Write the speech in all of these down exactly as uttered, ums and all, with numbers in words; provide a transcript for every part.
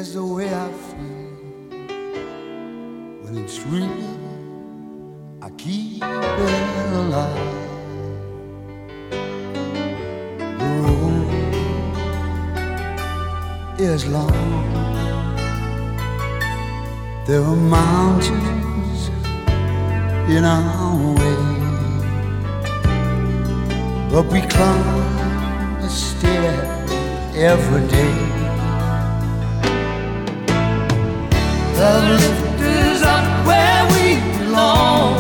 is the way I feel. When it's real, I keep it alive. The road is long. There are mountains in our way, but we climb a stair every day. The lift is up where we belong,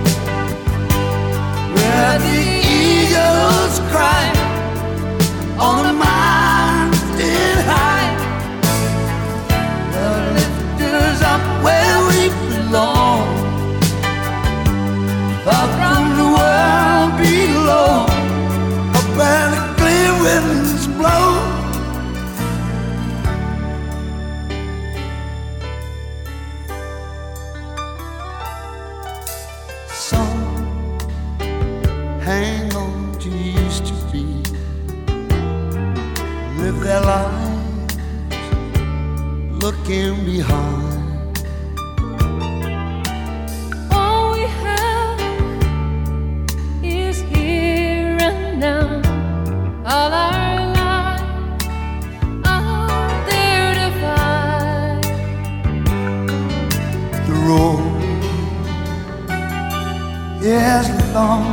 where the eagles cry on the mountain high. The lift is up where we belong, far from the world below, up where the clear winds blow. Some hang on to used to be, live their lives looking behind. All we have is here and now. All our lives are there to find. The road is long.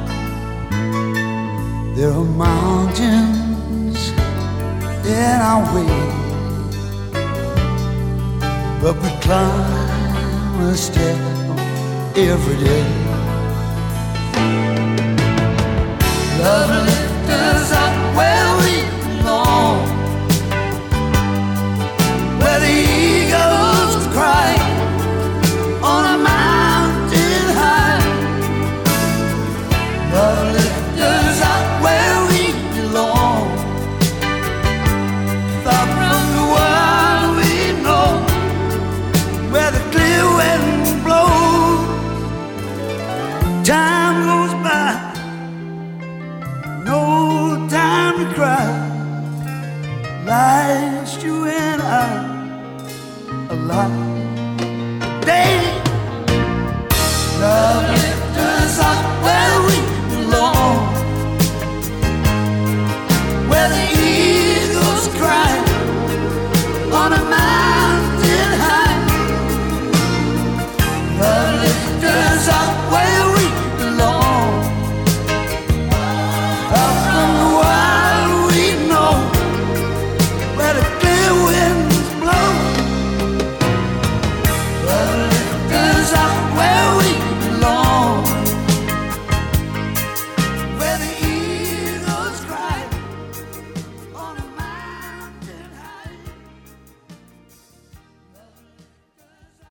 There are mountains in our way, but we climb a step every day. Love lifts us up where we belong, where the eagles cry on a mountain high. Love lifts us up where we belong, far from the world we know, where the clear wind blows. Time goes by, no time to cry. Life's you and I alive.